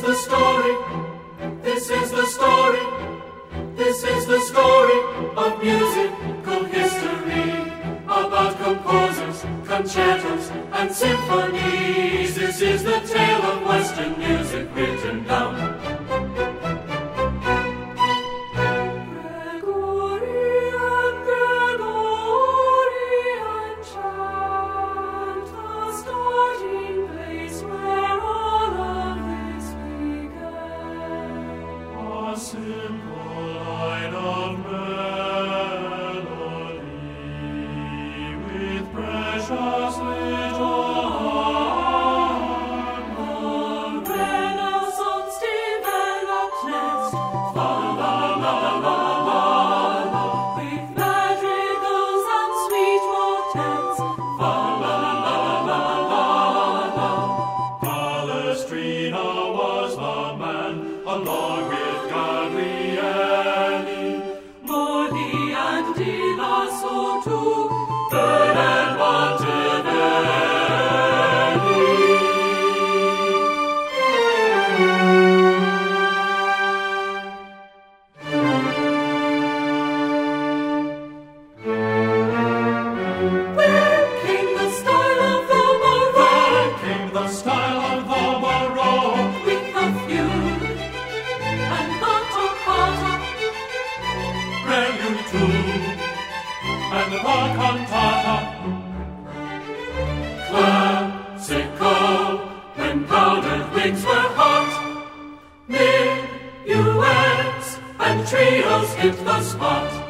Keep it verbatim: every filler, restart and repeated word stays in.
the story, this is the story, this is the story of musical history, about composers, concertos, and symphonies. This is the tale of Western music written down. Gregorian, Gregorian chant, the starting place where all of this began. A simple line of melody with precious little harmony. The Renaissance developed next. Fa la la la la la, with madrigals and sweet motets. Fa la la la la la. Palestrina was the man, along with Gabrieli, Morley and Di Lasso too, Bernard Monteverdi. Where came the style of the Baroque? Came the style of the Baroque, with the fugue and the toccata, prelude too, and the cantata. Classical, when powdered wigs were hot, minuets and trios hit the spot.